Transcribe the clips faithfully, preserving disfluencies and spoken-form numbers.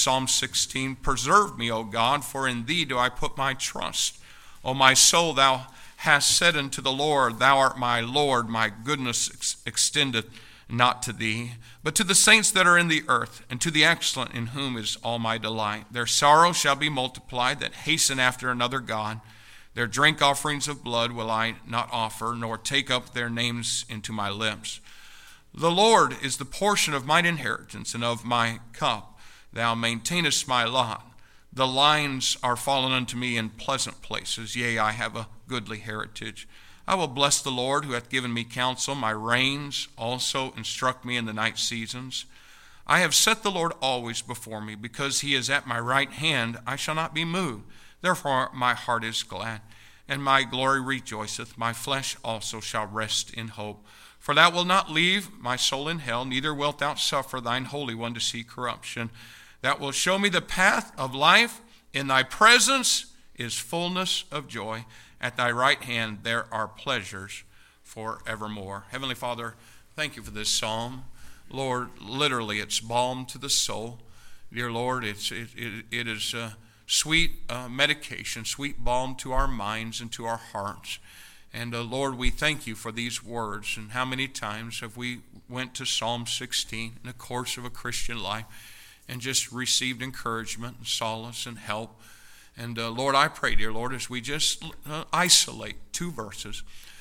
Psalm sixteen, preserve me, O God, for in thee do I put my trust. O my soul, thou hast said unto the Lord, thou art my Lord, my goodness ex- extendeth not to thee, but to the saints that are in the earth, and to the excellent in whom is all my delight. Their sorrow shall be multiplied that hasten after another God. Their drink offerings of blood will I not offer, nor take up their names into my lips. The Lord is the portion of mine inheritance and of my cup. Thou maintainest my lot. The lines are fallen unto me in pleasant places. Yea, I have a goodly heritage. I will bless the Lord who hath given me counsel. My reins also instruct me in the night seasons. I have set the Lord always before me. Because he is at my right hand, I shall not be moved. Therefore my heart is glad, and my glory rejoiceth. My flesh also shall rest in hope. For thou wilt not leave my soul in hell, neither wilt thou suffer thine Holy One to see corruption. Thou wilt show me the path of life. In thy presence is fullness of joy. At thy right hand there are pleasures forevermore. Heavenly Father, thank you for this psalm. Lord, literally it's balm to the soul. Dear Lord, it's, it, it, it is uh, sweet uh, medication, sweet balm to our minds and to our hearts. And uh, Lord, we thank you for these words. And how many times have we went to Psalm sixteen in the course of a Christian life and just received encouragement and solace and help. And uh, Lord, I pray, dear Lord, as we just uh, isolate two verses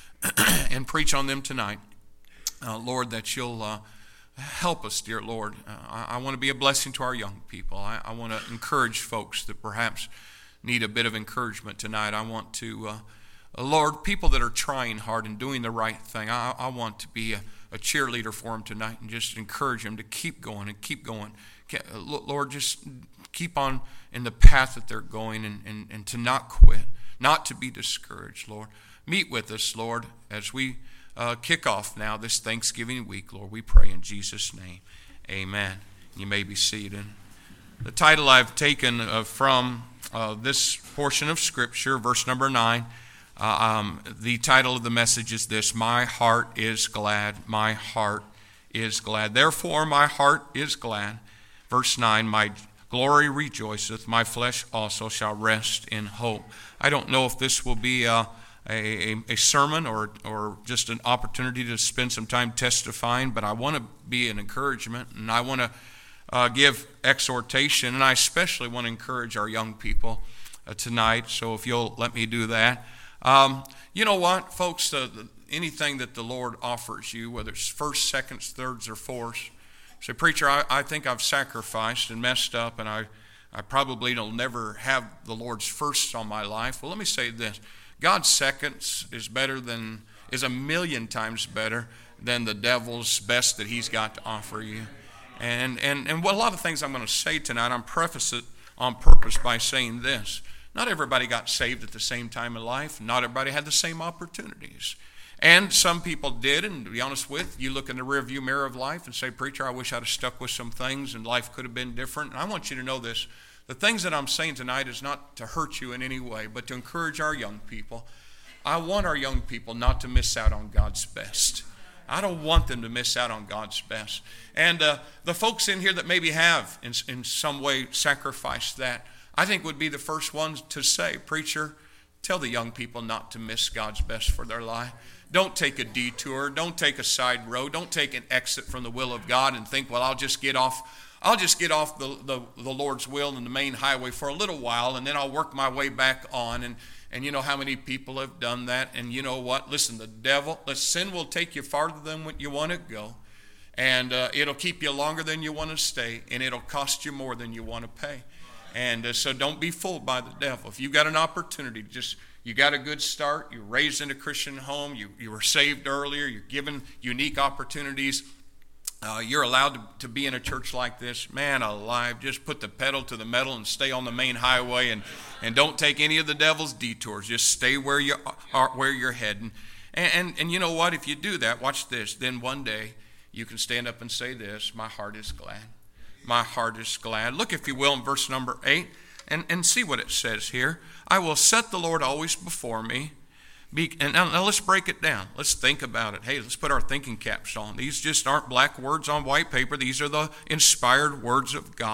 and preach on them tonight, uh, Lord, that you'll uh, help us, dear Lord. Uh, I, I want to be a blessing to our young people. I, I want to encourage folks that perhaps need a bit of encouragement tonight. I want to, uh, uh, Lord, people that are trying hard and doing the right thing, I, I want to be a, a cheerleader for them tonight and just encourage them to keep going and keep going. Lord, just keep on in the path that they're going and, and, and to not quit, not to be discouraged, Lord. Meet with us, Lord, as we uh, kick off now this Thanksgiving week, Lord. We pray in Jesus' name. Amen. You may be seated. The title I've taken uh, from uh, this portion of Scripture, verse number nine, uh, um, the title of the message is this: My heart is glad, my heart is glad. Therefore my heart is glad. Verse nine, my glory rejoiceth, my flesh also shall rest in hope. I don't know if this will be a, a, a sermon or, or just an opportunity to spend some time testifying, but I want to be an encouragement, and I want to uh, give exhortation, and I especially want to encourage our young people uh, tonight, so if you'll let me do that. Um, you know what, folks, uh, the, anything that the Lord offers you, whether it's first, seconds, thirds, or fourths, say, preacher, I, I think I've sacrificed and messed up, and I, I probably will never have the Lord's firsts on my life. Well, let me say this. God's seconds is better than, is a million times better than the devil's best that he's got to offer you. And and and what a lot of things I'm going to say tonight, I'm preface it on purpose by saying this. Not everybody got saved at the same time in life. Not everybody had the same opportunities. And some people did, and to be honest with you, look in the rearview mirror of life and say, preacher, I wish I'd have stuck with some things and life could have been different. And I want you to know this. The things that I'm saying tonight is not to hurt you in any way, but to encourage our young people. I want our young people not to miss out on God's best. I don't want them to miss out on God's best. And uh, the folks in here that maybe have in, in some way sacrificed that, I think would be the first ones to say, preacher, tell the young people not to miss God's best for their life. Don't take a detour. Don't take a side road. Don't take an exit from the will of God and think, well, I'll just get off I'll just get off the, the, the Lord's will and the main highway for a little while, and then I'll work my way back on. And, and you know how many people have done that? And you know what? Listen, the devil, the sin will take you farther than what you want to go. And uh, it'll keep you longer than you want to stay, and it'll cost you more than you want to pay. And uh, so don't be fooled by the devil. If you've got an opportunity, just you got a good start, you're raised in a Christian home, you, you were saved earlier, you're given unique opportunities, uh, you're allowed to, to be in a church like this, man alive, just put the pedal to the metal and stay on the main highway, and, and don't take any of the devil's detours. Just stay where, you are, where you're heading. And, and, and you know what? If you do that, watch this, then one day you can stand up and say this: my heart is glad. My heart is glad. Look, if you will, in verse number eight, and, and see what it says here. I will set the Lord always before me. Be, and now, now let's break it down. Let's think about it. Hey, let's put our thinking caps on. These just aren't black words on white paper. These are the inspired words of God.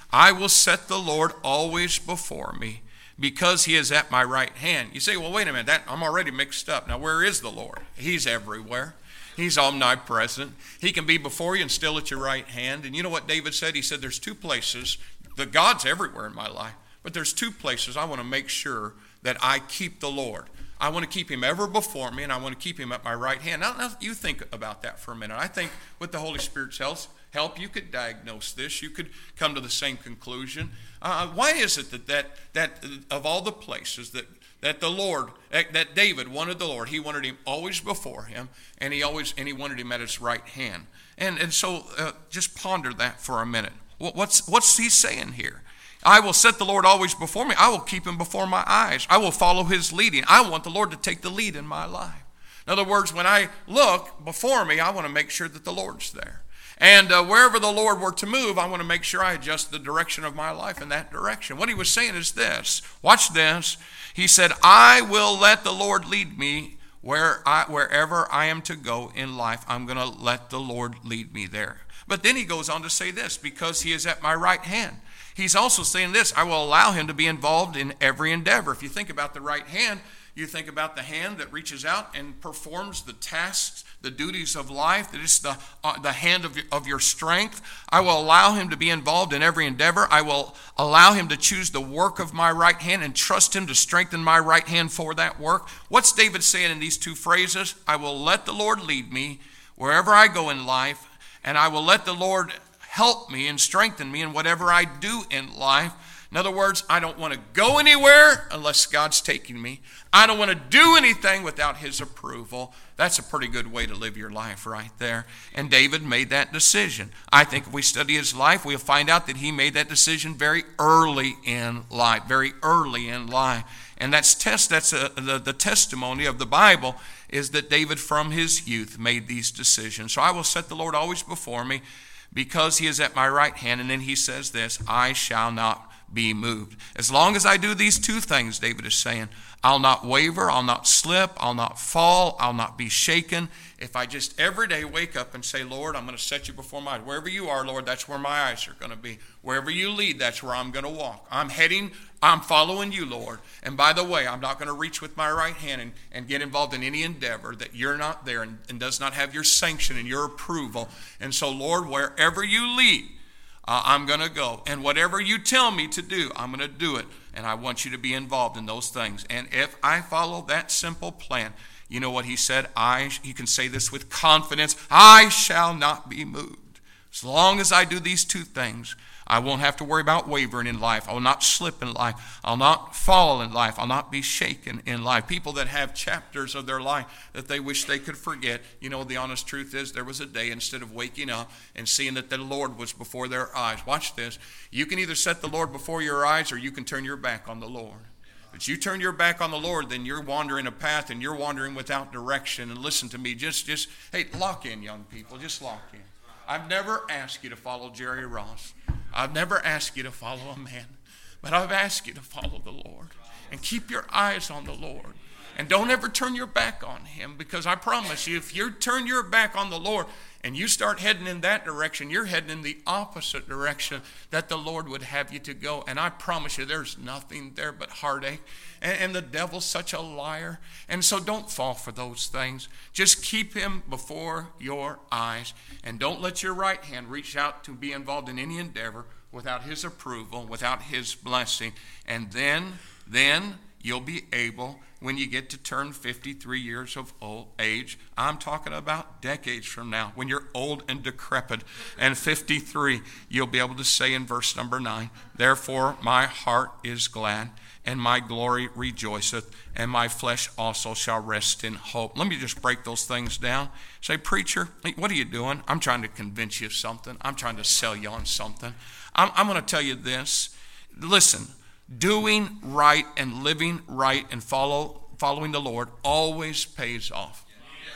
I will set the Lord always before me, because he is at my right hand. You say, well, wait a minute, that, I'm already mixed up. Now, where is the Lord? He's everywhere. He's omnipresent. He can be before you and still at your right hand. And you know what David said? He said, there's two places. The God's everywhere in my life, but there's two places I want to make sure that I keep the Lord. I want to keep him ever before me, and I want to keep him at my right hand. Now, now you think about that for a minute. I think with the Holy Spirit's help, help you could diagnose this. You could come to the same conclusion. Uh, why is it that, that that of all the places that that the Lord, that David wanted the Lord, he wanted him always before him, and he always and he wanted him at his right hand. And and so uh, just ponder that for a minute. What's what's he saying here? I will set the Lord always before me. I will keep him before my eyes. I will follow his leading. I want the Lord to take the lead in my life. In other words, when I look before me, I want to make sure that the Lord's there. And uh, wherever the Lord were to move, I want to make sure I adjust the direction of my life in that direction. What he was saying is this. Watch this. He said, I will let the Lord lead me where I, wherever I am to go in life. I'm going to let the Lord lead me there. But then he goes on to say this, because he is at my right hand. He's also saying this, I will allow him to be involved in every endeavor. If you think about the right hand, you think about the hand that reaches out and performs the tasks, the duties of life. That is the, uh, the hand of, of your strength. I will allow him to be involved in every endeavor. I will allow him to choose the work of my right hand and trust him to strengthen my right hand for that work. What's David saying in these two phrases? I will let the Lord lead me wherever I go in life, and I will let the Lord help me and strengthen me in whatever I do in life. In other words, I don't want to go anywhere unless God's taking me. I don't want to do anything without his approval. That's a pretty good way to live your life right there. And David made that decision. I think if we study his life, we'll find out that he made that decision very early in life, very early in life. And that's test. That's a, the, the testimony of the Bible is that David from his youth made these decisions. So I will set the Lord always before me, because he is at my right hand. And then he says this, I shall not be moved. As long as I do these two things, David is saying, I'll not waver, I'll not slip, I'll not fall, I'll not be shaken. If I just every day wake up and say, Lord, I'm going to set you before my eyes. Wherever you are, Lord, that's where my eyes are going to be. Wherever you lead, that's where I'm going to walk. I'm heading, I'm following you, Lord. And by the way, I'm not going to reach with my right hand and, and get involved in any endeavor that you're not there and, and does not have your sanction and your approval. And so, Lord, wherever you lead, Uh, I'm going to go. And whatever you tell me to do, I'm going to do it. And I want you to be involved in those things. And if I follow that simple plan, you know what he said? I, you can say this with confidence, I shall not be moved. As long as I do these two things, I won't have to worry about wavering in life. I will not slip in life. I'll not fall in life. I'll not be shaken in life. People that have chapters of their life that they wish they could forget, you know, the honest truth is there was a day instead of waking up and seeing that the Lord was before their eyes. Watch this. You can either set the Lord before your eyes or you can turn your back on the Lord. But you turn your back on the Lord, then you're wandering a path and you're wandering without direction. And listen to me, just, just hey, lock in, young people. Just lock in. I've never asked you to follow Jerry Ross. I've never asked you to follow a man, but I've asked you to follow the Lord and keep your eyes on the Lord. And don't ever turn your back on him, because I promise you, if you turn your back on the Lord and you start heading in that direction, you're heading in the opposite direction that the Lord would have you to go. And I promise you, there's nothing there but heartache. And, and the devil's such a liar. And so don't fall for those things. Just keep him before your eyes. And don't let your right hand reach out to be involved in any endeavor without his approval, without his blessing. And then, then you'll be able, when you get to turn fifty-three years of old age, I'm talking about decades from now, when you're old and decrepit and fifty-three, you'll be able to say in verse number nine, therefore my heart is glad and my glory rejoiceth, and my flesh also shall rest in hope. Let me just break those things down. Say, preacher, what are you doing? I'm trying to convince you of something. I'm trying to sell you on something. I'm, I'm going to tell you this. Listen, doing right and living right and follow following the Lord always pays off.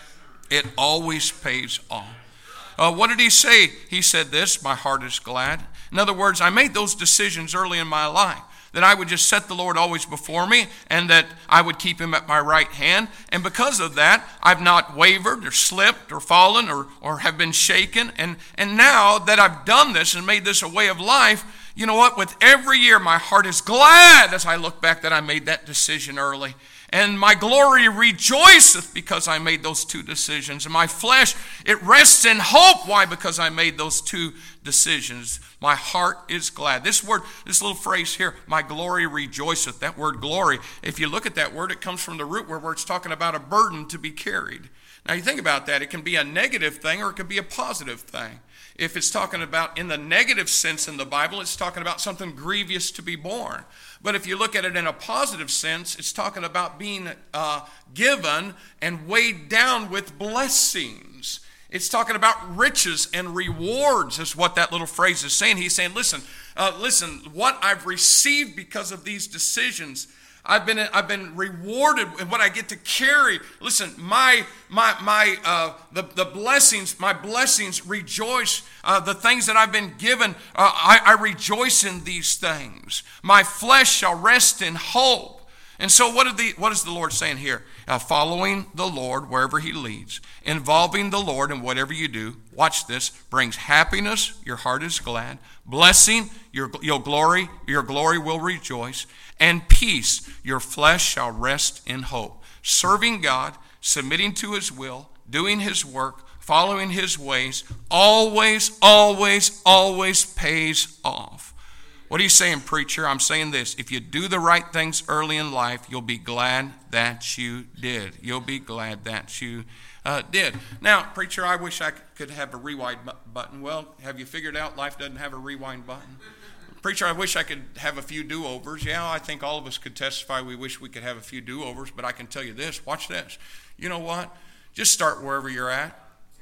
It always pays off. Uh, what did he say? He said this, my heart is glad. In other words, I made those decisions early in my life, that I would just set the Lord always before me and that I would keep him at my right hand. And because of that, I've not wavered or slipped or fallen or, or have been shaken. And, and now that I've done this and made this a way of life, You know what? With every year, my heart is glad as I look back that I made that decision early. And my glory rejoiceth because I made those two decisions. And my flesh, it rests in hope. Why? Because I made those two decisions. My heart is glad. This word, this little phrase here, my glory rejoiceth. That word glory, if you look at that word, it comes from the root word where it's talking about a burden to be carried. Now you think about that. It can be a negative thing or it can be a positive thing. If it's talking about in the negative sense in the Bible, it's talking about something grievous to be borne. But if you look at it in a positive sense, it's talking about being uh, given and weighed down with blessings. It's talking about riches and rewards is what that little phrase is saying. He's saying, listen, uh, listen, what I've received because of these decisions, I've been I've been rewarded in what I get to carry. Listen, my my my uh, the the blessings, my blessings rejoice. Uh, the things that I've been given, uh, I, I rejoice in these things. My flesh shall rest in hope. And so, what, are the, what is the Lord saying here? Uh, following the Lord wherever He leads, involving the Lord in whatever you do. Watch this: brings happiness. Your heart is glad. Blessing. Your your glory. Your glory will rejoice. And peace, your flesh shall rest in hope. Serving God, submitting to His will, doing His work, following His ways, always, always, always pays off. What are you saying, preacher? I'm saying this. If you do the right things early in life, you'll be glad that you did. You'll be glad that you uh, did. Now, preacher, I wish I could have a rewind button. Well, have you figured out life doesn't have a rewind button? Preacher, I wish I could have a few do-overs. Yeah, I think all of us could testify we wish we could have a few do-overs, but I can tell you this. Watch this. You know what? Just start wherever you're at.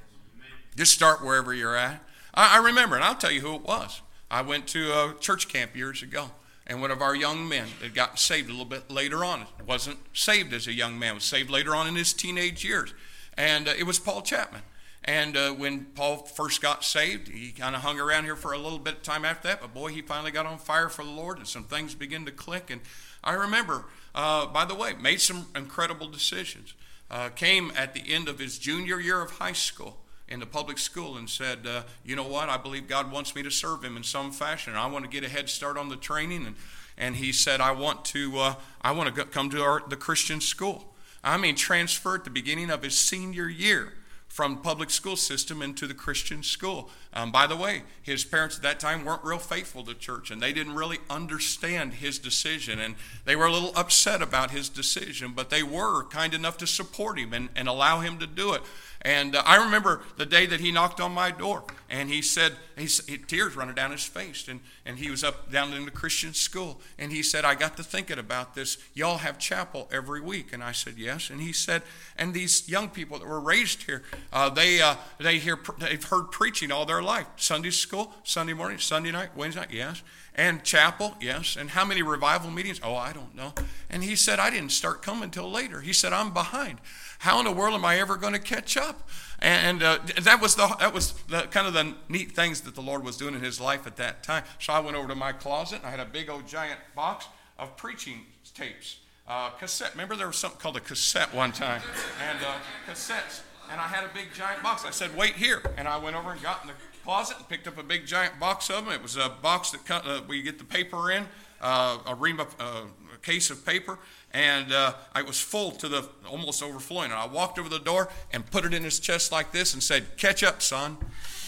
Just start wherever you're at. I, I remember, and I'll tell you who it was. I went to a church camp years ago, and one of our young men had gotten saved a little bit later on. Wasn't saved as a young man. Was saved later on in his teenage years. And uh, it was Paul Chapman. And uh, when Paul first got saved, he kind of hung around here for a little bit of time after that. But boy, he finally got on fire for the Lord, and some things began to click. And I remember, uh, by the way, made some incredible decisions. Uh, came at the end of his junior year of high school in the public school and said, uh, you know what, I believe God wants me to serve Him in some fashion. I want to get a head start on the training. And, and he said, I want to uh, I want to come to our, the Christian school. I mean, transfer at the beginning of his senior year from public school system into the Christian school. Um, by the way, his parents at that time weren't real faithful to church, and they didn't really understand his decision, and they were a little upset about his decision, but they were kind enough to support him and, and allow him to do it. And uh, I remember the day that he knocked on my door, and he said, he's, he, tears running down his face, and, and he was up down in the Christian school, and he said, I got to thinking about this. Y'all have chapel every week. And I said, yes. And he said, and these young people that were raised here, uh, they uh, they hear they've heard preaching all their life. Sunday school, Sunday morning, Sunday night, Wednesday night, yes. And chapel, yes. And how many revival meetings? Oh, I don't know. And he said, I didn't start coming until later. He said, I'm behind. How in the world am I ever going to catch up? And uh, that was the that was the kind of the neat things that the Lord was doing in his life at that time. So I went over to my closet, and I had a big old giant box of preaching tapes, uh, cassette. Remember there was something called a cassette one time, and uh, cassettes. And I had a big giant box. I said, wait here. And I went over and got in the closet and picked up a big giant box of them. It was a box that uh, where you get the paper in, uh, a ream of, uh, a case of paper. And uh, I was full to the almost overflowing. And I walked over the door and put it in his chest like this and said, catch up, son.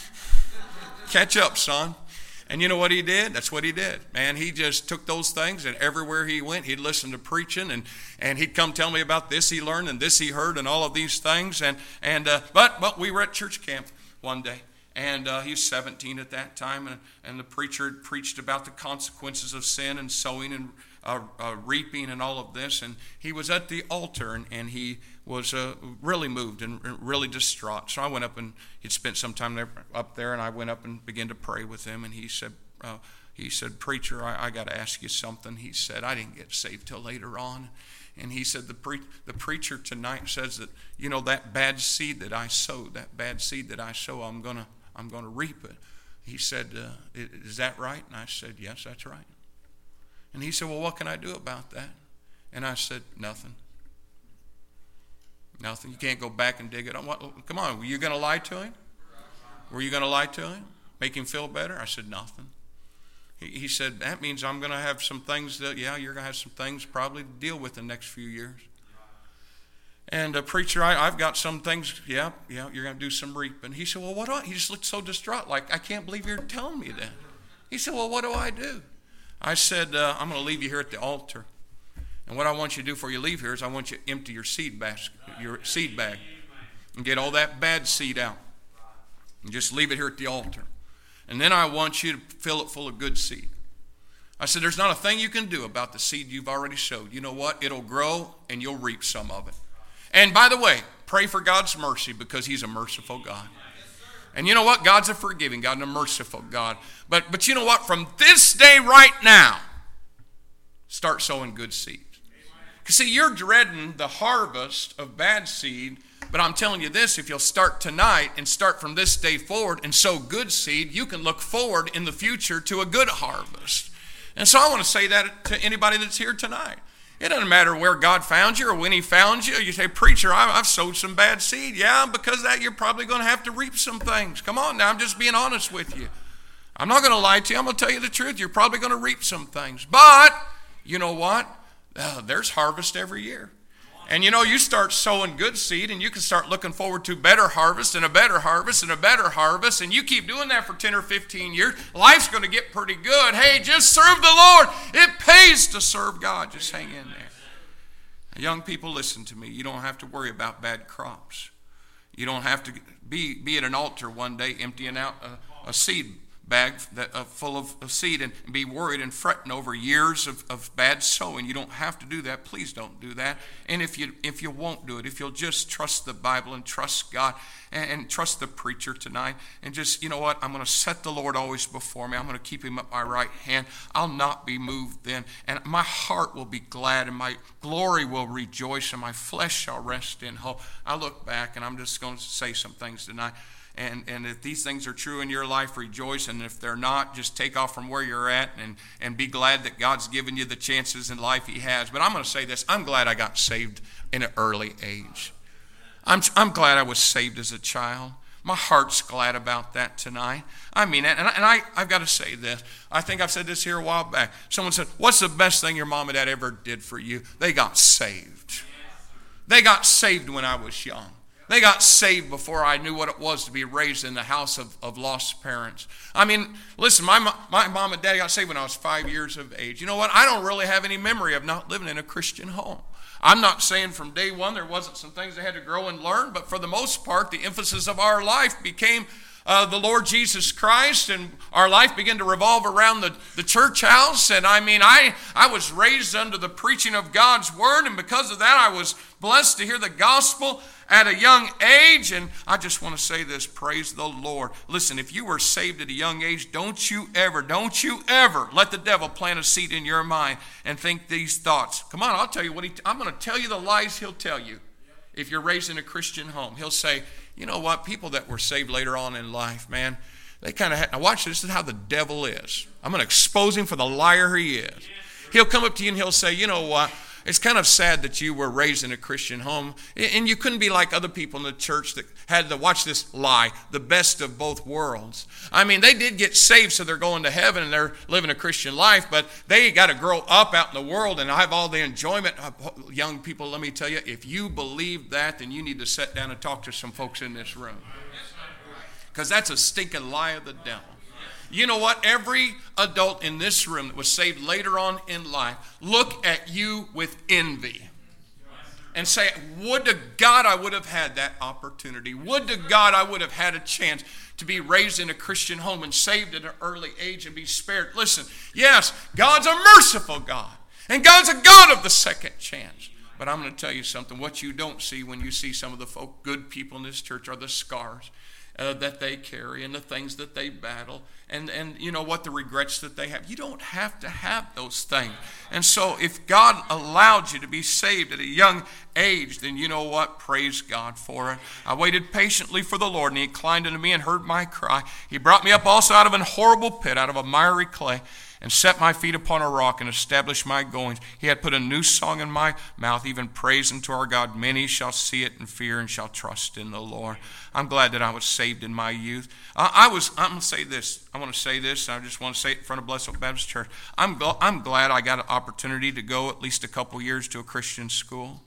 Catch up, son. And you know what he did? That's what he did. Man, he just took those things, and everywhere he went, he'd listen to preaching, and, and he'd come tell me about this he learned and this he heard and all of these things. And and uh, but but we were at church camp one day, and uh, he was seventeen at that time, and, and the preacher had preached about the consequences of sin and sowing and uh, uh, reaping and all of this. And he was at the altar, and, and he was uh, really moved and really distraught. So I went up, and he'd spent some time there, up there, and I went up and began to pray with him. And he said, uh, he said, preacher, I, I got to ask you something. He said, I didn't get saved till later on. And he said, the, pre- the preacher tonight says that, you know, that bad seed that I sowed, that bad seed that I sow, I'm gonna, I'm gonna reap it. He said, uh, is that right? And I said, yes, that's right. And he said, well, what can I do about that? And I said, nothing. Nothing. You can't go back and dig it up. What, come on, were you going to lie to him? Were you going to lie to him? Make him feel better? I said, nothing. He, he said, that means I'm going to have some things that, yeah, you're going to have some things probably to deal with the next few years. And uh, preacher, I, I've got some things, yeah, yeah, you're going to do some reaping. He said, well, what do I, he just looked so distraught, like, I can't believe you're telling me that. He said, well, what do I do? I said, uh, I'm going to leave you here at the altar. And what I want you to do before you leave here is I want you to empty your seed basket, your seed bag, and get all that bad seed out. And just leave it here at the altar. And then I want you to fill it full of good seed. I said, there's not a thing you can do about the seed you've already sowed. You know what? It'll grow and you'll reap some of it. And by the way, pray for God's mercy because he's a merciful God. And you know what? God's a forgiving God and a merciful God. But, but you know what? From this day right now, start sowing good seed. Because see, you're dreading the harvest of bad seed. But I'm telling you this, if you'll start tonight and start from this day forward and sow good seed, you can look forward in the future to a good harvest. And so I want to say that to anybody that's here tonight. It doesn't matter where God found you or when he found you. You say, preacher, I've sowed some bad seed. Yeah, because of that you're probably going to have to reap some things. Come on now, I'm just being honest with you. I'm not going to lie to you. I'm going to tell you the truth. You're probably going to reap some things. But you know what? Uh, there's harvest every year. And you know, you start sowing good seed and you can start looking forward to better harvest and a better harvest and a better harvest. And you keep doing that for ten or fifteen years. Life's going to get pretty good. Hey, just serve the Lord. It pays to serve God. Just hang in there. Now, young people, listen to me. You don't have to worry about bad crops. You don't have to be, be at an altar one day emptying out a, a seed bag that, uh, full of, of seed and be worried and fretting over years of, of bad sowing. You don't have to do that. Please don't do that. And if you if you won't do it, if you'll just trust the Bible and trust God and, and trust the preacher tonight and just, you know what, I'm going to set the Lord always before me. I'm going to keep him at my right hand. I'll not be moved then. And my heart will be glad and my glory will rejoice and my flesh shall rest in hope. I look back and I'm just going to say some things tonight. And, and if these things are true in your life, rejoice. And if they're not, just take off from where you're at and, and be glad that God's given you the chances in life he has. But I'm going to say this. I'm glad I got saved in an early age. I'm, I'm glad I was saved as a child. My heart's glad about that tonight. I mean it. And, I, and I, I've got to say this. I think I've said this here a while back. Someone said, what's the best thing your mom and dad ever did for you? They got saved. They got saved when I was young. They got saved before I knew what it was to be raised in the house of, of lost parents. I mean, listen, my, my mom and dad got saved when I was five years of age. You know what? I don't really have any memory of not living in a Christian home. I'm not saying from day one there wasn't some things I had to grow and learn, but for the most part, the emphasis of our life became uh, the Lord Jesus Christ, and our life began to revolve around the, the church house. And I mean, I, I was raised under the preaching of God's word, and because of that, I was blessed to hear the gospel at a young age. And I just want to say this, praise the Lord. Listen, if you were saved at a young age, don't you ever, don't you ever let the devil plant a seed in your mind and think these thoughts. Come on, I'll tell you what he, I'm going to tell you the lies he'll tell you. If you're raised in a Christian home, he'll say, you know what, people that were saved later on in life, man, they kind of had, now watch this, this is how the devil is. I'm going to expose him for the liar he is. He'll come up to you and he'll say, you know what, it's kind of sad that you were raised in a Christian home and you couldn't be like other people in the church that had to, watch this lie, the best of both worlds. I mean, they did get saved, so they're going to heaven and they're living a Christian life, but they got to grow up out in the world and have all the enjoyment. Young people, let me tell you, if you believe that, then you need to sit down and talk to some folks in this room. Because that's a stinking lie of the devil. You know what? Every adult in this room that was saved later on in life, look at you with envy and say, would to God I would have had that opportunity. Would to God I would have had a chance to be raised in a Christian home and saved at an early age and be spared. Listen, yes, God's a merciful God, and God's a God of the second chance. But I'm going to tell you something. What you don't see when you see some of the folk, good people in this church, are the scars Uh, that they carry and the things that they battle and, and you know what, the regrets that they have. You don't have to have those things. And so if God allowed you to be saved at a young age, then you know what, praise God for it. I waited patiently for the Lord, and he inclined unto me and heard my cry. He brought me up also out of an horrible pit, out of a miry clay. and set my feet upon a rock and establish my goings. He hath put a new song in my mouth, even praise unto our God. Many shall see it and fear and shall trust in the Lord. I'm glad that I was saved in my youth. I, I was, I'm going to say this. I want to say this. I just want to say it in front of Blessed Hope Baptist Church. I'm, I'm glad I got an opportunity to go at least a couple years to a Christian school.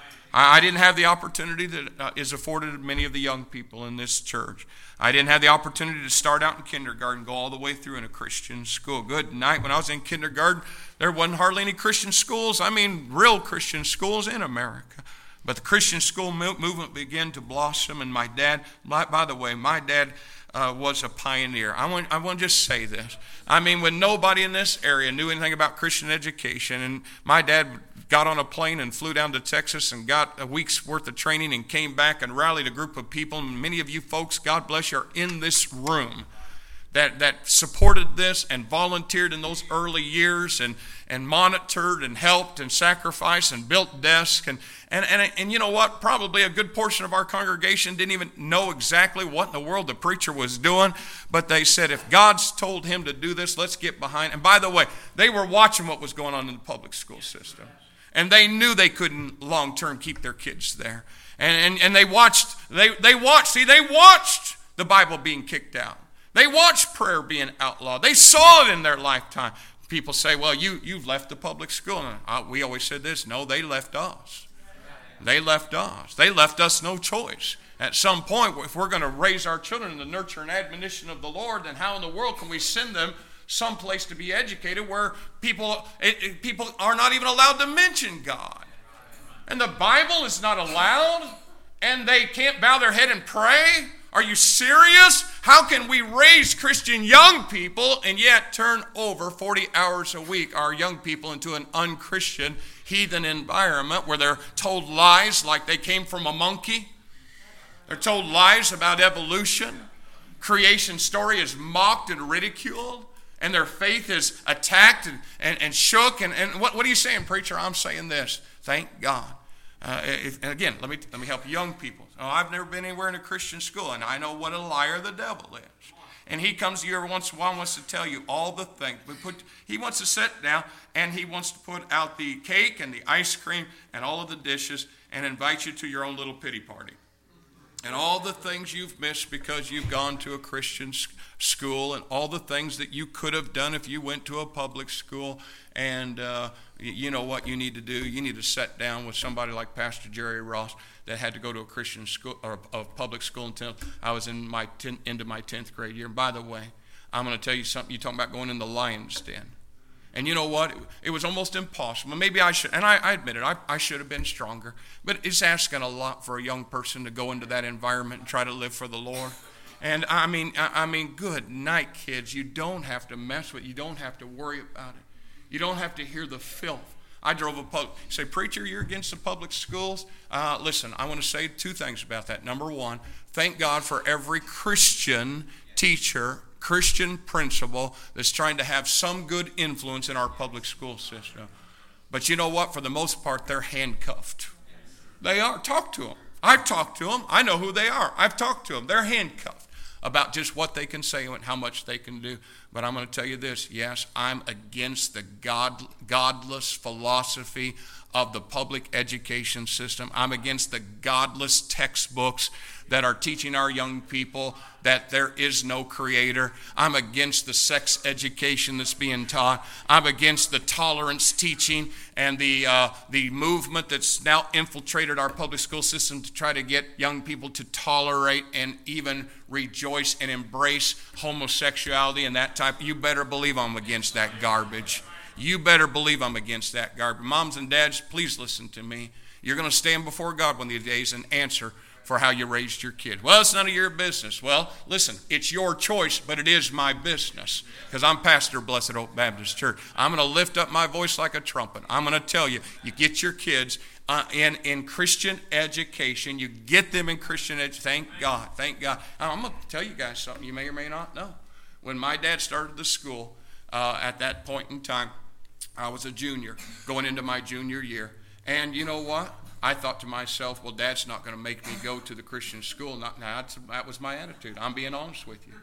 I didn't have the opportunity that uh, is afforded to many of the young people in this church. I didn't have the opportunity to start out in kindergarten, go all the way through in a Christian school. Good night. When I was in kindergarten, there wasn't hardly any Christian schools. I mean, real Christian schools in America. But the Christian school movement began to blossom, and my dad, by, by the way, my dad uh, was a pioneer. I want, I want to just say this. I mean, when nobody in this area knew anything about Christian education, and my dad got on a plane and flew down to Texas and got a week's worth of training and came back and rallied a group of people. And many of you folks, God bless you, are in this room that, that supported this and volunteered in those early years and, and monitored and helped and sacrificed and built desks. And, and, and, and you know what? Probably a good portion of our congregation didn't even know exactly what in the world the preacher was doing. But they said, if God's told him to do this, let's get behind. And by the way, they were watching what was going on in the public school system. And they knew they couldn't long-term keep their kids there. And, and, and they watched, they, they watched, see, they watched the Bible being kicked out. They watched prayer being outlawed. They saw it in their lifetime. People say, well, you, you've left the public school. And I, we always said this, no, they left us. They left us. They left us no choice. At some point, if we're going to raise our children in the nurture and admonition of the Lord, then how in the world can we send them someplace to be educated where people it, it, people are not even allowed to mention God? And the Bible is not allowed, and they can't bow their head and pray? Are you serious? How can we raise Christian young people and yet turn over forty hours a week our young people into an unchristian, heathen environment where they're told lies like they came from a monkey? They're told lies about evolution. Creation story is mocked and ridiculed. And their faith is attacked and, and, and shook. And, and what, what are you saying, preacher? I'm saying this. Thank God. Uh, if, and again, let me let me help young people. Oh, I've never been anywhere in a Christian school, and I know what a liar the devil is. And he comes to you every once in a while and wants to tell you all the things. We put, he wants to sit down, and he wants to put out the cake and the ice cream and all of the dishes and invite you to your own little pity party. And all the things you've missed because you've gone to a Christian school, and all the things that you could have done if you went to a public school. And uh, you know what you need to do? You need to sit down with somebody like Pastor Jerry Ross that had to go to a Christian school or a public school until I was in my ten, into my tenth grade year. And by the way, I'm going to tell you something. You're talking about going in the lion's den. And you know what? It, it was almost impossible. Maybe I should, and I, I admit it, I, I should have been stronger. But it's asking a lot for a young person to go into that environment and try to live for the Lord. And I mean, I, I mean, good night, kids. You don't have to mess with it. You don't have to worry about it. You don't have to hear the filth. I drove a public, you say, preacher, you're against the public schools? Uh, listen, I want to say two things about that. Number one, thank God for every Christian teacher, Christian principal that's trying to have some good influence in our public school system. But you know what? For the most part, they're handcuffed. They are. Talk to them. I've talked to them. I know who they are. I've talked to them. They're handcuffed about just what they can say and how much they can do. But I'm going to tell you this. Yes, I'm against the God, godless philosophy of the public education system. I'm against the godless textbooks that are teaching our young people that there is no creator. I'm against the sex education that's being taught. I'm against the tolerance teaching and the uh, the movement that's now infiltrated our public school system to try to get young people to tolerate and even rejoice and embrace homosexuality and that type. You better believe I'm against that garbage. You better believe I'm against that garbage. Moms and dads, please listen to me. You're going to stand before God one of these days and answer for how you raised your kid. Well, it's none of your business. Well, listen, it's your choice, but it is my business because I'm pastor of Blessed Hope Baptist Church. I'm going to lift up my voice like a trumpet. I'm going to tell you, you get your kids uh, in, in Christian education. You get them in Christian education. Thank God. Thank God. I'm going to tell you guys something you may or may not know. When my dad started the school, uh, at that point in time, I was a junior, going into my junior year. And you know what? I thought to myself, well, Dad's not going to make me go to the Christian school. Not, now, that was my attitude. I'm being honest with you.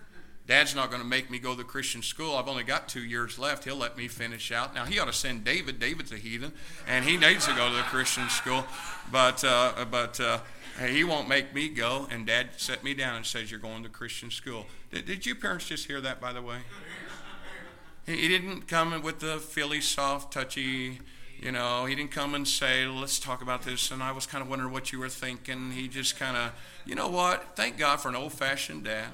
Dad's not going to make me go to Christian school. I've only got two years left. He'll let me finish out. Now, he ought to send David. David's a heathen, and he needs to go to the Christian school. But uh, but uh, he won't make me go. And Dad set me down and says, you're going to Christian school. Did, did you parents just hear that, by the way? He, he didn't come in with the Philly soft, touchy, you know. He didn't come and say, let's talk about this. And I was kind of wondering what you were thinking. He just kind of, you know what? Thank God for an old-fashioned dad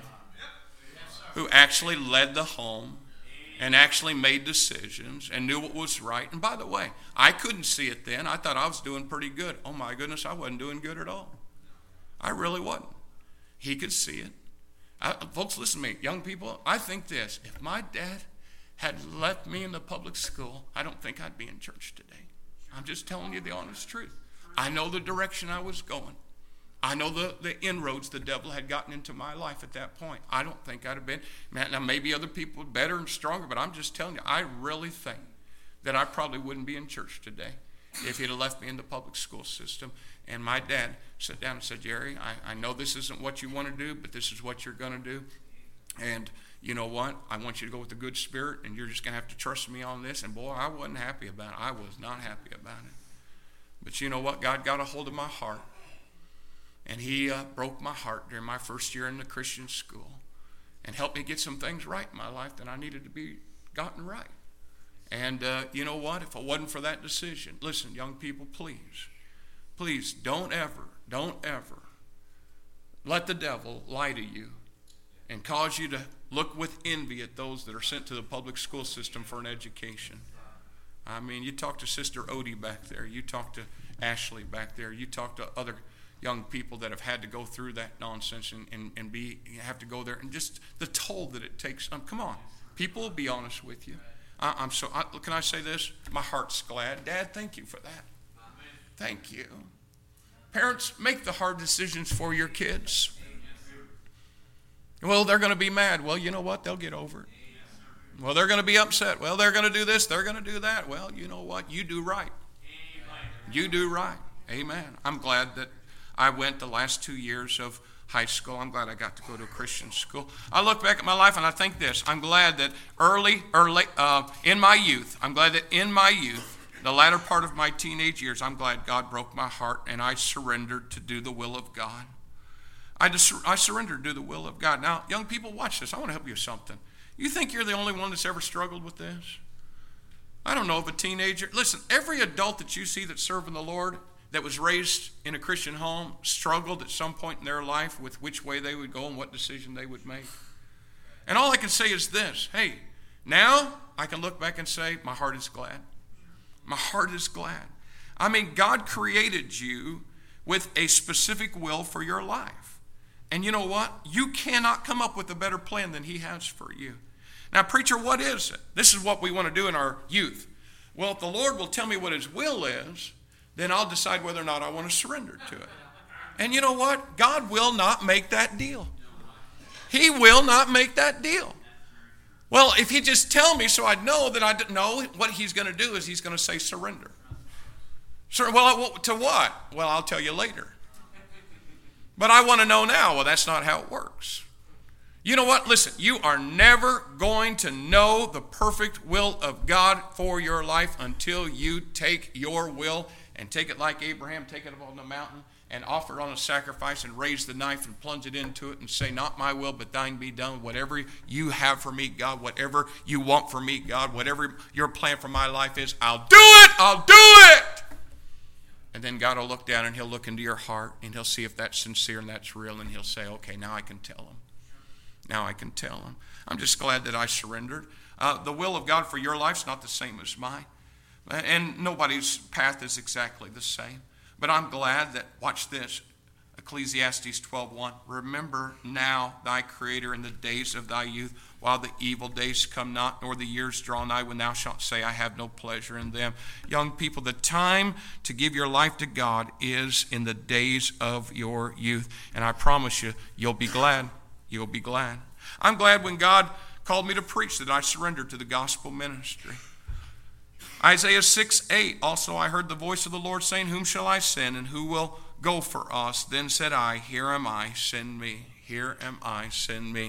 who actually led the home and actually made decisions and knew what was right. And by the way, I couldn't see it then. I thought I was doing pretty good. Oh my goodness, I wasn't doing good at all. I really wasn't. He could see it. I, folks, listen to me. Young people, I think this. If my dad had left me in the public school, I don't think I'd be in church today. I'm just telling you the honest truth. I know the direction I was going. I know the, the inroads the devil had gotten into my life at that point. I don't think I'd have been. Man, now, maybe other people are better and stronger, but I'm just telling you, I really think that I probably wouldn't be in church today if he'd have left me in the public school system. And my dad sat down and said, Jerry, I, I know this isn't what you want to do, but this is what you're going to do. And you know what? I want you to go with a good spirit, and you're just going to have to trust me on this. And boy, I wasn't happy about it. I was not happy about it. But you know what? God got a hold of my heart. And he uh, broke my heart during my first year in the Christian school and helped me get some things right in my life that I needed to be gotten right. And uh, you know what? If it wasn't for that decision, listen, young people, please, please don't ever, don't ever let the devil lie to you and cause you to look with envy at those that are sent to the public school system for an education. I mean, you talk to Sister Odie back there. You talk to Ashley back there. You talk to other young people that have had to go through that nonsense and, and, and be have to go there, and just the toll that it takes. Um, come on, people will be honest with you. I, I'm so. I, can I say this? My heart's glad. Dad, thank you for that. Thank you. Parents, make the hard decisions for your kids. Well, they're going to be mad. Well, you know what? They'll get over it. Well, they're going to be upset. Well, they're going to do this. They're going to do that. Well, you know what? You do right. You do right. Amen. I'm glad that I went the last two years of high school. I'm glad I got to go to a Christian school. I look back at my life and I think this. I'm glad that early, early uh, in my youth, I'm glad that in my youth, the latter part of my teenage years, I'm glad God broke my heart and I surrendered to do the will of God. I, just, I surrendered to do the will of God. Now, young people, watch this. I want to help you with something. You think you're the only one that's ever struggled with this? I don't know of a teenager. Listen, every adult that you see that's serving the Lord that was raised in a Christian home struggled at some point in their life with which way they would go and what decision they would make. And all I can say is this. Hey, now I can look back and say, my heart is glad. My heart is glad. I mean, God created you with a specific will for your life. And you know what? You cannot come up with a better plan than he has for you. Now, preacher, what is it? This is what we want to do in our youth. Well, if the Lord will tell me what his will is, then I'll decide whether or not I want to surrender to it. And you know what? God will not make that deal. He will not make that deal. Well, if he just tell me so I'd know that I didn't know, what he's going to do is he's going to say surrender. Sir, well, to what? Well, I'll tell you later. But I want to know now. Well, that's not how it works. You know what? Listen, you are never going to know the perfect will of God for your life until you take your will and take it like Abraham, take it up on the mountain and offer it on a sacrifice and raise the knife and plunge it into it and say, not my will, but thine be done. Whatever you have for me, God, whatever you want for me, God, whatever your plan for my life is, I'll do it. I'll do it. And then God will look down and he'll look into your heart and he'll see if that's sincere and that's real. And he'll say, okay, now I can tell him. Now I can tell him. I'm just glad that I surrendered. Uh, the will of God for your life is not the same as mine. And nobody's path is exactly the same. But I'm glad that, watch this, Ecclesiastes twelve one, remember now thy Creator in the days of thy youth, while the evil days come not, nor the years draw nigh, when thou shalt say, I have no pleasure in them. Young people, the time to give your life to God is in the days of your youth. And I promise you, you'll be glad. You'll be glad. I'm glad when God called me to preach that I surrendered to the gospel ministry. Isaiah six eight, also I heard the voice of the Lord saying, whom shall I send, and who will go for us? Then said I, here am I, send me. Here am I, send me.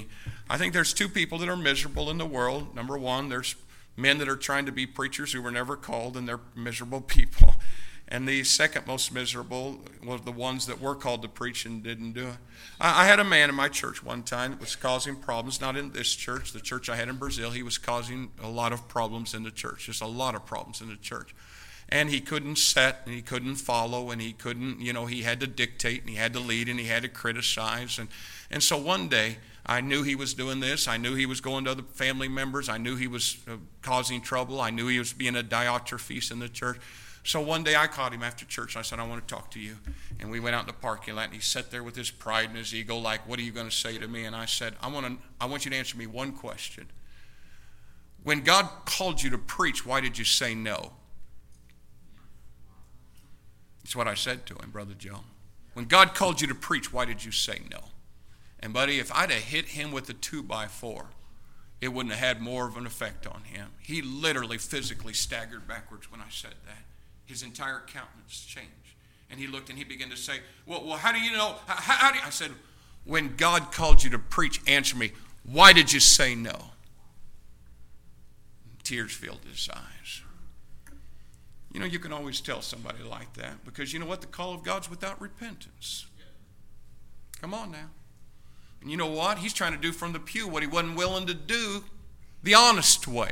I think there's two people that are miserable in the world. Number one, there's men that are trying to be preachers who were never called, and they're miserable people. And the second most miserable were the ones that were called to preach and didn't do it. I, I had a man in my church one time that was causing problems, not in this church, the church I had in Brazil. He was causing a lot of problems in the church, just a lot of problems in the church. And he couldn't set, and he couldn't follow, and he couldn't, you know, he had to dictate, and he had to lead, and he had to criticize. And, and so one day, I knew he was doing this. I knew he was going to other family members. I knew he was uh, causing trouble. I knew he was being a Diotrephes in the church. So one day I caught him after church. I said, I want to talk to you. And we went out in the parking lot, and he sat there with his pride and his ego like, what are you going to say to me? And I said, I want to, I want you to answer me one question. When God called you to preach, why did you say no? That's what I said to him, Brother Joe. When God called you to preach, why did you say no? And buddy, if I'd have hit him with a two by four, it wouldn't have had more of an effect on him. He literally physically staggered backwards when I said that. His entire countenance changed. And he looked and he began to say, well, well how do you know? How, how do you? I said, when God called you to preach, answer me. Why did you say no? Tears filled his eyes. You know, you can always tell somebody like that because you know what? The call of God's without repentance. Come on now. And you know what? He's trying to do from the pew what he wasn't willing to do the honest way.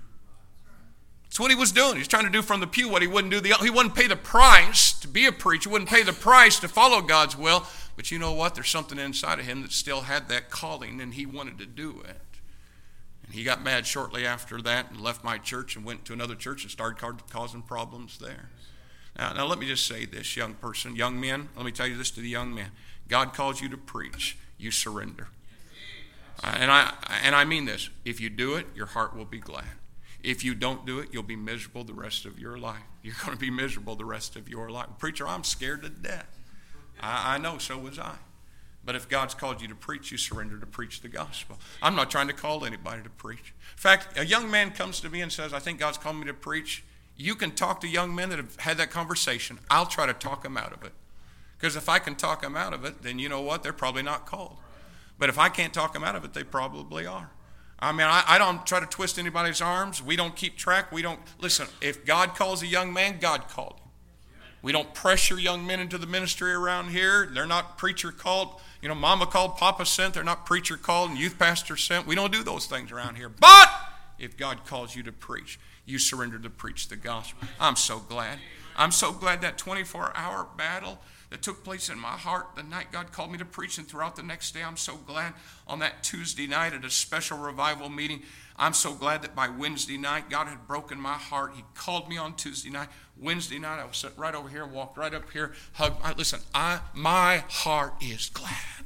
That's what he was doing. He's trying to do from the pew what he wouldn't do. The, he wouldn't pay the price to be a preacher. He wouldn't pay the price to follow God's will. But you know what? There's something inside of him that still had that calling, and he wanted to do it. And he got mad shortly after that and left my church and went to another church and started causing problems there. Now, now let me just say this, young person, young men, let me tell you this to the young men. God calls you to preach. You surrender. Uh, and I and I mean this. If you do it, your heart will be glad. If you don't do it, you'll be miserable the rest of your life. You're going to be miserable the rest of your life. Preacher, I'm scared to death. I, I know, so was I. But if God's called you to preach, you surrender to preach the gospel. I'm not trying to call anybody to preach. In fact, a young man comes to me and says, I think God's called me to preach. You can talk to young men that have had that conversation. I'll try to talk them out of it. Because if I can talk them out of it, then you know what? They're probably not called. But if I can't talk them out of it, they probably are. I mean, I, I don't try to twist anybody's arms. We don't keep track. We don't. Listen, if God calls a young man, God called him. We don't pressure young men into the ministry around here. They're not preacher called. You know, mama called, papa sent. They're not preacher called and youth pastor sent. We don't do those things around here. But if God calls you to preach, you surrender to preach the gospel. I'm so glad. I'm so glad that twenty-four hour battle that took place in my heart the night God called me to preach, and throughout the next day, I'm so glad on that Tuesday night at a special revival meeting, I'm so glad that by Wednesday night, God had broken my heart. He called me on Tuesday night. Wednesday night, I was sitting right over here, walked right up here, hugged. I, listen, I, my heart is glad.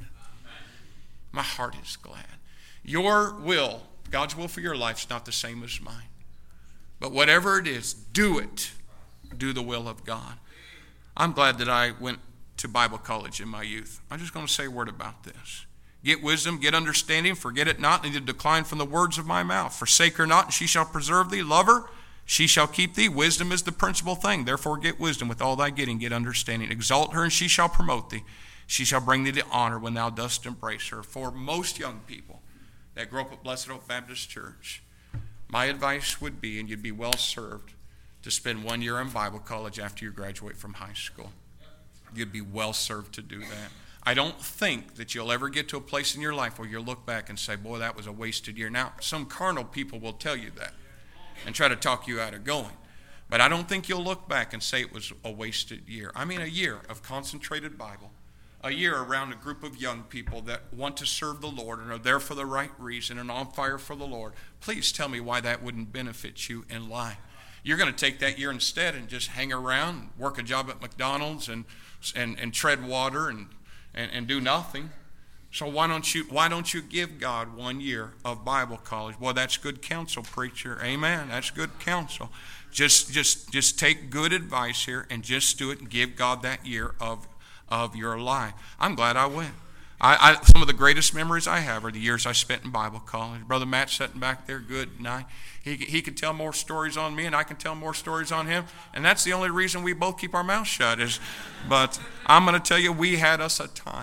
My heart is glad. Your will, God's will for your life is not the same as mine. But whatever it is, do it. Do the will of God. I'm glad that I went to Bible college in my youth. I'm just going to say a word about this. Get wisdom, get understanding, forget it not, neither decline from the words of my mouth. Forsake her not, and she shall preserve thee. Love her, she shall keep thee. Wisdom is the principal thing. Therefore get wisdom with all thy getting, get understanding. Exalt her, and she shall promote thee. She shall bring thee to honor when thou dost embrace her. For most young people that grow up at Blessed Hope Baptist Church, my advice would be, and you'd be well served, to spend one year in Bible college after you graduate from high school. You'd be well served to do that. I don't think that you'll ever get to a place in your life where you'll look back and say, boy, that was a wasted year. Now, some carnal people will tell you that and try to talk you out of going. But I don't think you'll look back and say it was a wasted year. I mean, a year of concentrated Bible, a year around a group of young people that want to serve the Lord and are there for the right reason and on fire for the Lord. Please tell me why that wouldn't benefit you in life. You're going to take that year instead and just hang around, work a job at McDonald's and and, and tread water and, and, and do nothing. So why don't you why don't you give God one year of Bible college? Boy, that's good counsel, preacher. Amen. That's good counsel. Just just just take good advice here and just do it and give God that year of of your life. I'm glad I went. I, I, some of the greatest memories I have are the years I spent in Bible college. Brother Matt sitting back there, good night. He, he can tell more stories on me, and I can tell more stories on him. And that's the only reason we both keep our mouths shut. Is, but I'm going to tell you, we had us a time.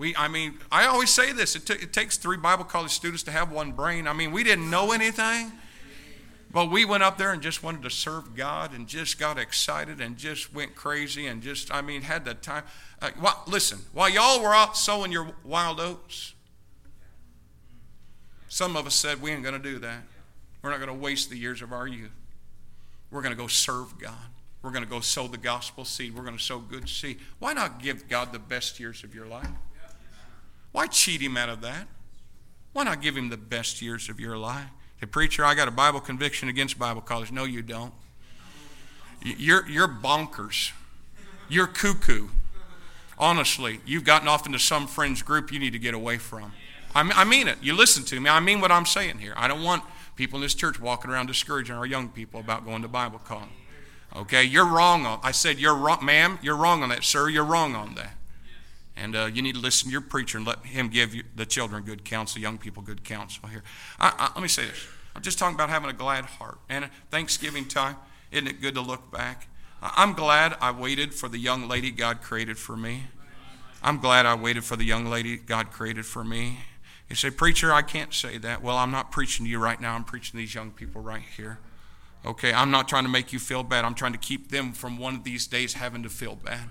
We, I mean, I always say this. It, t- it takes three Bible college students to have one brain. I mean, we didn't know anything. But we went up there and just wanted to serve God and just got excited and just went crazy and just, I mean, had the time. Uh, well, listen, while y'all were out sowing your wild oats, some of us said, we ain't going to do that. We're not going to waste the years of our youth. We're going to go serve God. We're going to go sow the gospel seed. We're going to sow good seed. Why not give God the best years of your life? Why cheat him out of that? Why not give him the best years of your life? Hey, preacher, I got a Bible conviction against Bible college. No, you don't. You're, you're bonkers. You're cuckoo. Honestly, you've gotten off into some friend's group you need to get away from. I, I mean it. You listen to me. I mean what I'm saying here. I don't want people in this church walking around discouraging our young people about going to Bible college. Okay, you're wrong on. I said you're wrong, ma'am. You're wrong on that, sir. You're wrong on that. And uh, you need to listen to your preacher and let him give you, the children good counsel, young people good counsel here. I, I, let me say this. I'm just talking about having a glad heart. And Thanksgiving time, isn't it good to look back? I'm glad I waited for the young lady God created for me. I'm glad I waited for the young lady God created for me. You say, preacher, I can't say that. Well, I'm not preaching to you right now. I'm preaching to these young people right here. Okay, I'm not trying to make you feel bad. I'm trying to keep them from one of these days having to feel bad.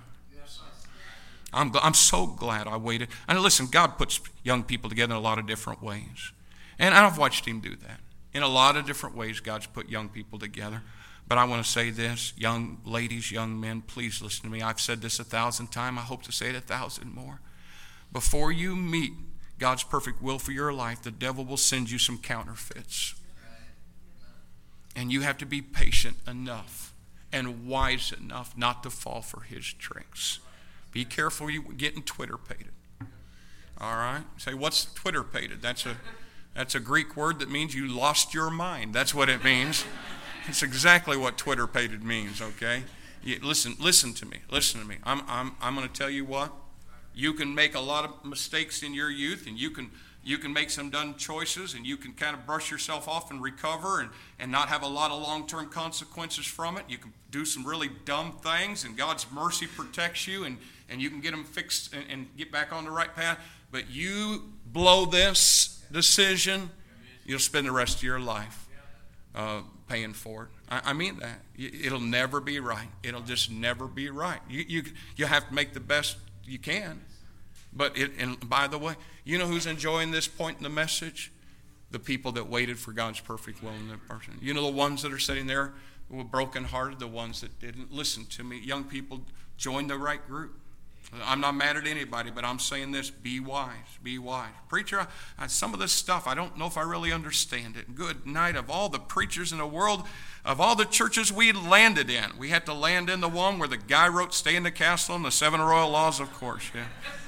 I'm, I'm so glad I waited. And listen, God puts young people together in a lot of different ways. And I've watched him do that. In a lot of different ways, God's put young people together. But I want to say this, young ladies, young men, please listen to me. I've said this a thousand times. I hope to say it a thousand more. Before you meet God's perfect will for your life, the devil will send you some counterfeits. And you have to be patient enough and wise enough not to fall for his tricks. Be careful you getting Twitter-pated. All right? Say, what's Twitter-pated? That's a, that's a Greek word that means you lost your mind. That's what it means. It's exactly what Twitter-pated means, okay? You, listen, listen to me. Listen to me. I'm, I'm, I'm going to tell you what. You can make a lot of mistakes in your youth, and you can you can make some dumb choices, and you can kind of brush yourself off and recover and, and not have a lot of long-term consequences from it. You can do some really dumb things, and God's mercy protects you, and, and you can get them fixed and, and get back on the right path. But you blow this decision, you'll spend the rest of your life uh, paying for it. I, I mean that. It'll never be right. It'll just never be right. You, you, you have to make the best you can. But it, and by the way, you know who's enjoying this point in the message? The people that waited for God's perfect will in their person. You know the ones that are sitting there who were brokenhearted, the ones that didn't listen to me. Young people, join the right group. I'm not mad at anybody, but I'm saying this, be wise, be wise. Preacher, I, I, some of this stuff, I don't know if I really understand it. Good night. Of all the preachers in the world, of all the churches we landed in, we had to land in the one where the guy wrote Stay in the Castle and the Seven Royal Laws, of course, yeah.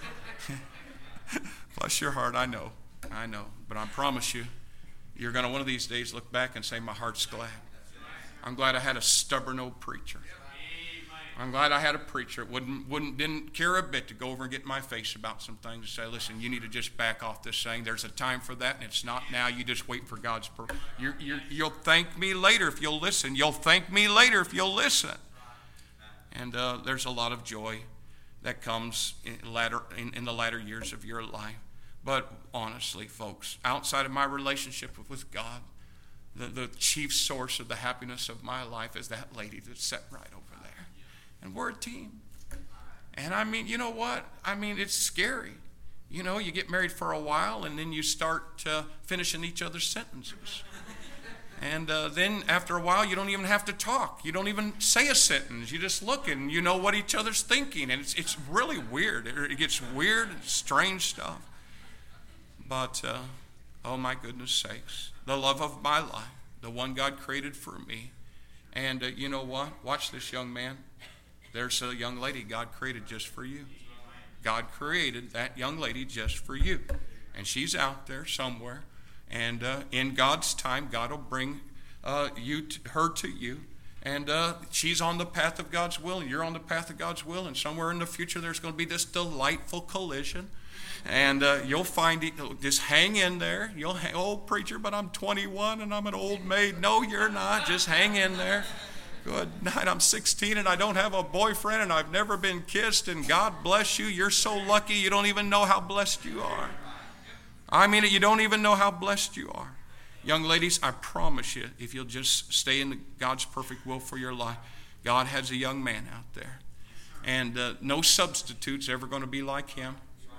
Bless your heart, I know, I know. But I promise you, you're going to one of these days look back and say, my heart's glad. I'm glad I had a stubborn old preacher. I'm glad I had a preacher that wouldn't, wouldn't, didn't care a bit to go over and get in my face about some things and say, listen, you need to just back off this thing. There's a time for that, and it's not now. You just wait for God's purpose. You're, you're, you'll thank me later if you'll listen. You'll thank me later if you'll listen. And uh, there's a lot of joy that comes in, latter, in, in the latter years of your life. But honestly, folks, outside of my relationship with God, the, the chief source of the happiness of my life is that lady that's sitting right over there. And we're a team. And I mean, you know what? I mean, it's scary. You know, you get married for a while, and then you start uh, finishing each other's sentences. And uh, then after a while, you don't even have to talk. You don't even say a sentence. You just look and you know what each other's thinking. And it's it's really weird. It, it gets weird, strange stuff. But, uh, oh my goodness sakes, the love of my life, the one God created for me. And uh, you know what? Watch this, young man. There's a young lady God created just for you. God created that young lady just for you. And she's out there somewhere. And uh, in God's time, God will bring uh, you to, her to you. And uh, she's on the path of God's will, and you're on the path of God's will. And somewhere in the future, there's going to be this delightful collision. And uh, you'll find it, just hang in there. You'll hang, oh, preacher, but I'm twenty-one and I'm an old maid. No, you're not. Just hang in there. Good night. I'm sixteen and I don't have a boyfriend and I've never been kissed, and God bless you. You're so lucky you don't even know how blessed you are. I mean it, you don't even know how blessed you are. Young ladies, I promise you, if you'll just stay in God's perfect will for your life, God has a young man out there. And uh, no substitute's ever going to be like him.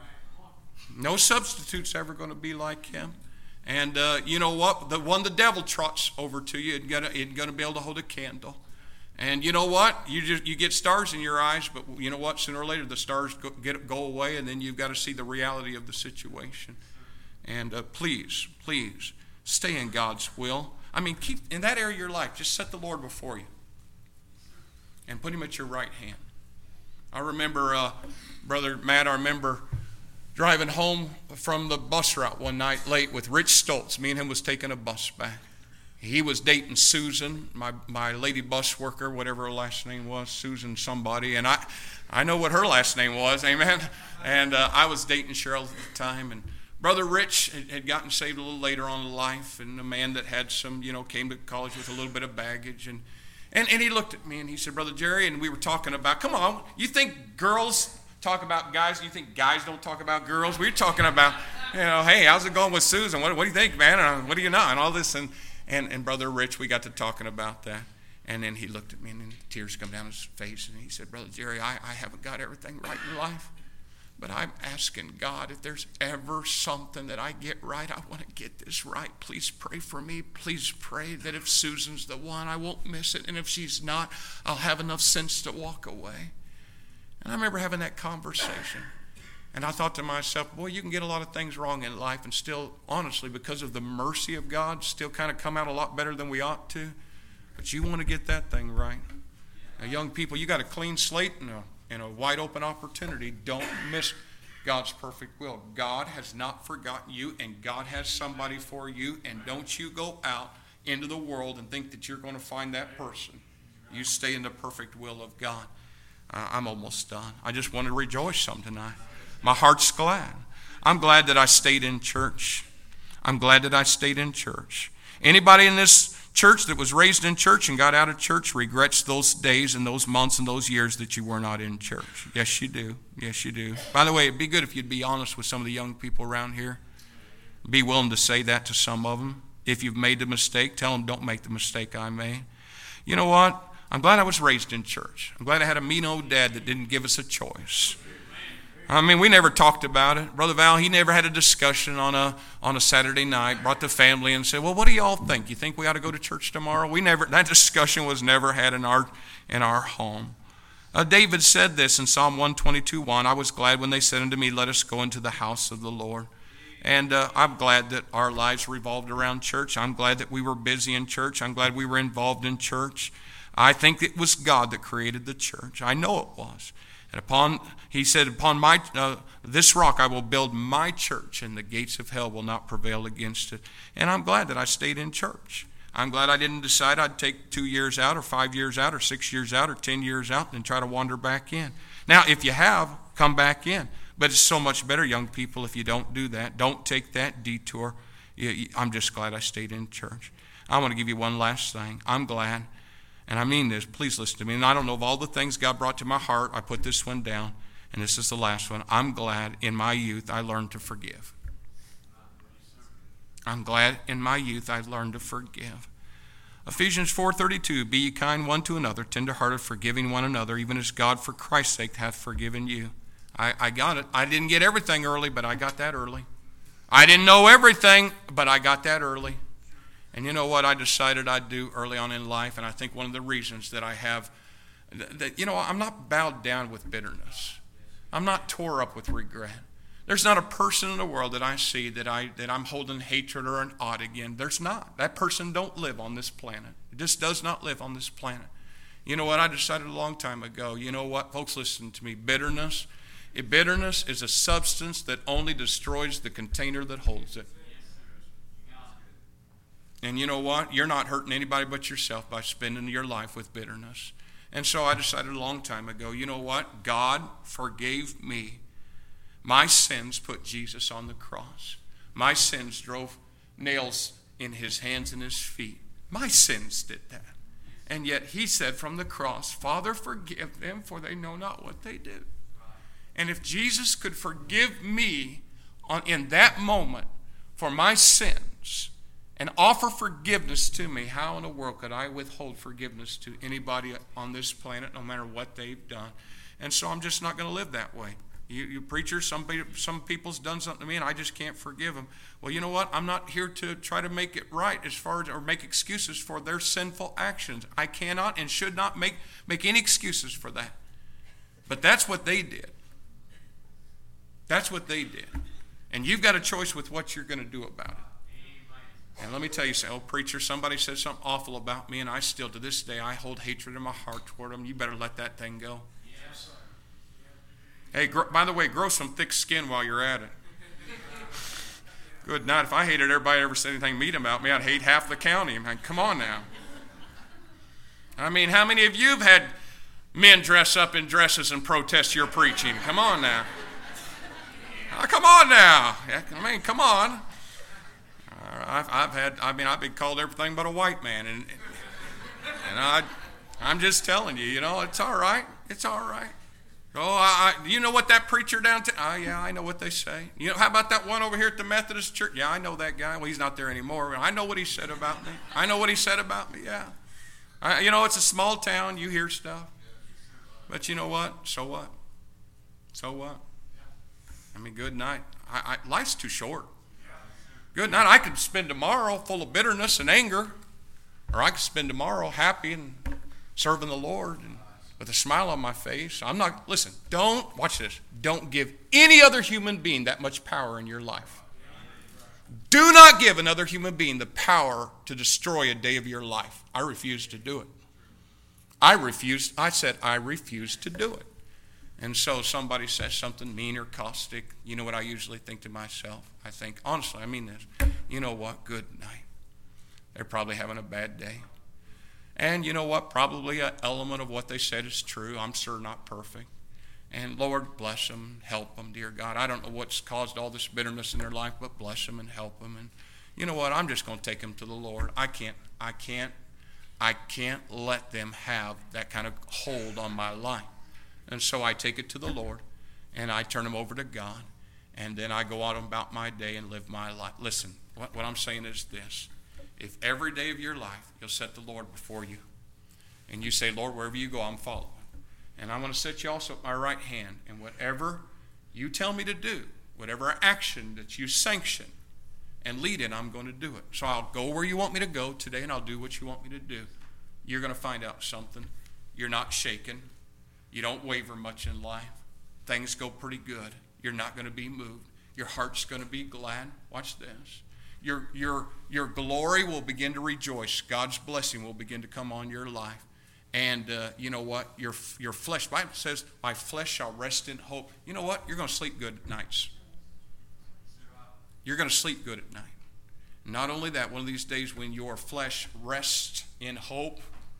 No substitute's ever going to be like him. And uh, you know what? The one the devil trots over to you isn't going to be able to hold a candle. And you know what? You just you get stars in your eyes, but you know what? Sooner or later the stars go, get, go away, and then you've got to see the reality of the situation. And uh, please, please, stay in God's will. I mean, keep in that area of your life, just set the Lord before you. And put him at your right hand. I remember, uh, Brother Matt, I remember driving home from the bus route one night late with Rich Stoltz. Me and him was taking a bus back. He was dating Susan, my, my lady bus worker, whatever her last name was, Susan somebody. And I, I know what her last name was, amen. And uh, I was dating Cheryl at the time. And Brother Rich had, had gotten saved a little later on in life, and a man that had some, you know, came to college with a little bit of baggage. And, and, and he looked at me and he said, Brother Jerry, and we were talking about, come on, you think girls talk about guys? You think guys don't talk about girls? We were talking about, you know, hey, how's it going with Susan? What, what do you think, man? And what do you know? And all this. And And, and Brother Rich, we got to talking about that. And then he looked at me, and then tears come down his face. And he said, Brother Jerry, I, I haven't got everything right in life. But I'm asking God, if there's ever something that I get right, I want to get this right. Please pray for me. Please pray that if Susan's the one, I won't miss it. And if she's not, I'll have enough sense to walk away. And I remember having that conversation. And I thought to myself, boy, you can get a lot of things wrong in life and still, honestly, because of the mercy of God, still kind of come out a lot better than we ought to. But you want to get that thing right. Now, young people, you got a clean slate and a, and a wide open opportunity. Don't miss God's perfect will. God has not forgotten you, and God has somebody for you. And don't you go out into the world and think that you're going to find that person. You stay in the perfect will of God. Uh, I'm almost done. I just want to rejoice some tonight. My heart's glad. I'm glad that I stayed in church. I'm glad that I stayed in church. Anybody in this church that was raised in church and got out of church regrets those days and those months and those years that you were not in church. Yes, you do. Yes, you do. By the way, it'd be good if you'd be honest with some of the young people around here. Be willing to say that to some of them. If you've made the mistake, tell them, don't make the mistake I made. You know what? I'm glad I was raised in church. I'm glad I had a mean old dad that didn't give us a choice. I mean, we never talked about it. Brother Val, he never had a discussion on a on a Saturday night, brought the family and said, well, what do y'all think? You think we ought to go to church tomorrow? We never, that discussion was never had in our in our home. Uh, David said this in Psalm one twenty-two one, I was glad when they said unto me, let us go into the house of the Lord. And uh, I'm glad that our lives revolved around church. I'm glad that we were busy in church. I'm glad we were involved in church. I think it was God that created the church. I know it was. And upon, he said, upon my uh, this rock I will build my church, and the gates of hell will not prevail against it. And I'm glad that I stayed in church. I'm glad I didn't decide I'd take two years out or five years out or six years out or ten years out and try to wander back in. Now, if you have, come back in. But it's so much better, young people, if you don't do that. Don't take that detour. I'm just glad I stayed in church. I want to give you one last thing. I'm glad. And I mean this, please listen to me. And I don't know of all the things God brought to my heart, I put this one down, and this is the last one. I'm glad in my youth I learned to forgive. I'm glad in my youth I learned to forgive. Ephesians four thirty-two, be ye kind one to another, tenderhearted, forgiving one another, even as God for Christ's sake hath forgiven you. I, I got it. I didn't get everything early, but I got that early. I didn't know everything, but I got that early. And you know what I decided I'd do early on in life, and I think one of the reasons that I have, that you know, I'm not bowed down with bitterness. I'm not tore up with regret. There's not a person in the world that I see that, I, that I'm holding hatred or an odd again. There's not. That person don't live on this planet. It just does not live on this planet. You know what? I decided a long time ago. You know what? Folks, listen to me. Bitterness, bitterness is a substance that only destroys the container that holds it. And you know what? You're not hurting anybody but yourself by spending your life with bitterness. And so I decided a long time ago, you know what? God forgave me. My sins put Jesus on the cross. My sins drove nails in his hands and his feet. My sins did that. And yet he said from the cross, Father, forgive them, for they know not what they do. And if Jesus could forgive me on, in that moment for my sins and offer forgiveness to me, how in the world could I withhold forgiveness to anybody on this planet, no matter what they've done? And so I'm just not going to live that way. You, you preachers, somebody, some people's done something to me and I just can't forgive them. Well, you know what? I'm not here to try to make it right as far as, or make excuses for their sinful actions. I cannot and should not make, make any excuses for that. But that's what they did. That's what they did. And you've got a choice with what you're going to do about it. And let me tell you something, oh preacher, somebody said something awful about me and I still, to this day, I hold hatred in my heart toward them. You better let that thing go. Yes, sir. Hey, gr- by the way, grow some thick skin while you're at it. Good night. If I hated everybody ever said anything mean about me, I'd hate half the county. I mean, come on now. I mean, how many of you have had men dress up in dresses and protest your preaching? Come on now. Oh, come on now. I mean, come on. I've, I've had, I mean, I've been called everything but a white man. And, and I, I'm just telling you, you know, it's all right. It's all right. Oh, I, I, you know what that preacher downtown? Oh, yeah, I know what they say. You know, how about that one over here at the Methodist Church? Yeah, I know that guy. Well, he's not there anymore. I know what he said about me. I know what he said about me, yeah. I, you know, it's a small town. You hear stuff. But you know what? So what? So what? I mean, good night. I, I, life's too short. Good night. I could spend tomorrow full of bitterness and anger, or I could spend tomorrow happy and serving the Lord and with a smile on my face. I'm not, listen, don't, watch this, don't give any other human being that much power in your life. Do not give another human being the power to destroy a day of your life. I refuse to do it. I refuse, I said I refuse to do it. And so somebody says something mean or caustic. You know what I usually think to myself? I think, honestly, I mean this. You know what? Good night. They're probably having a bad day. And you know what? Probably an element of what they said is true. I'm sure not perfect. And Lord, bless them, help them, dear God. I don't know what's caused all this bitterness in their life, but bless them and help them. And you know what? I'm just going to take them to the Lord. I can't, I can't, I can't let them have that kind of hold on my life. And so I take it to the Lord, and I turn them over to God, and then I go out about my day and live my life. Listen, what, what I'm saying is this. If every day of your life you'll set the Lord before you, and you say, Lord, wherever you go, I'm following. And I'm going to set you also at my right hand, and whatever you tell me to do, whatever action that you sanction and lead in, I'm going to do it. So I'll go where you want me to go today, and I'll do what you want me to do. You're going to find out something. You're not shaken. You don't waver much in life. Things go pretty good. You're not going to be moved. Your heart's going to be glad. Watch this. Your, your, your glory will begin to rejoice. God's blessing will begin to come on your life. And uh, you know what? Your, your flesh, the Bible says, my flesh shall rest in hope. You know what? You're going to sleep good at nights. You're going to sleep good at night. Not only that, one of these days when your flesh rests in hope,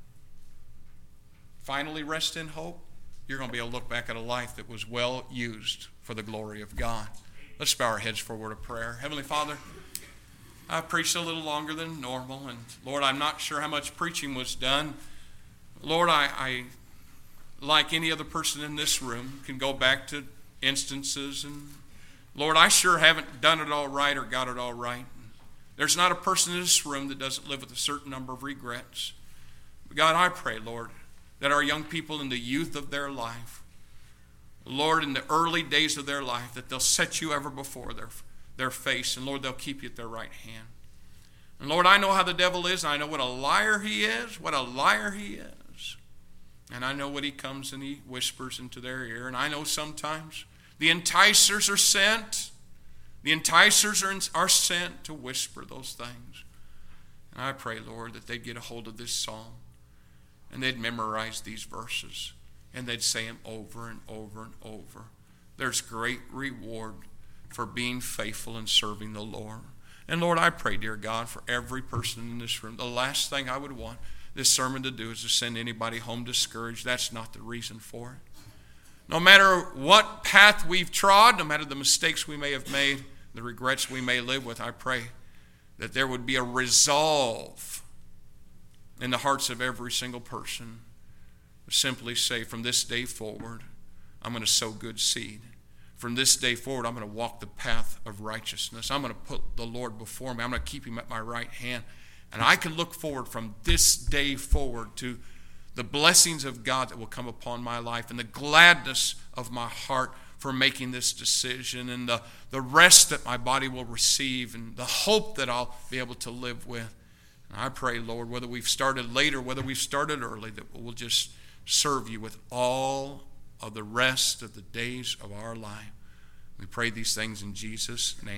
finally rests in hope, you're going to be able to look back at a life that was well used for the glory of God. Let's bow our heads for a word of prayer. Heavenly Father, I preached a little longer than normal, and Lord, I'm not sure how much preaching was done. Lord, I, I like any other person in this room, can go back to instances, and Lord, I sure haven't done it all right or got it all right. There's not a person in this room that doesn't live with a certain number of regrets. But God, I pray, Lord, that our young people in the youth of their life, Lord, in the early days of their life, that they'll set you ever before their, their face, and Lord, they'll keep you at their right hand. And Lord, I know how the devil is, and I know what a liar he is, what a liar he is. And I know what he comes and he whispers into their ear, and I know sometimes the enticers are sent, the enticers are, are sent to whisper those things. And I pray, Lord, that they'd get a hold of this psalm, and they'd memorize these verses, and they'd say them over and over and over. There's great reward for being faithful and serving the Lord. And Lord, I pray, dear God, for every person in this room, the last thing I would want this sermon to do is to send anybody home discouraged. That's not the reason for it. No matter what path we've trod, no matter the mistakes we may have made, the regrets we may live with, I pray that there would be a resolve in the hearts of every single person. Simply say, from this day forward, I'm going to sow good seed. From this day forward, I'm going to walk the path of righteousness. I'm going to put the Lord before me. I'm going to keep him at my right hand. And I can look forward from this day forward to the blessings of God that will come upon my life and the gladness of my heart for making this decision and the, the rest that my body will receive and the hope that I'll be able to live with. And I pray, Lord, whether we've started late or whether we've started early, that we'll just serve you with all of the rest of the days of our life. We pray these things in Jesus' name.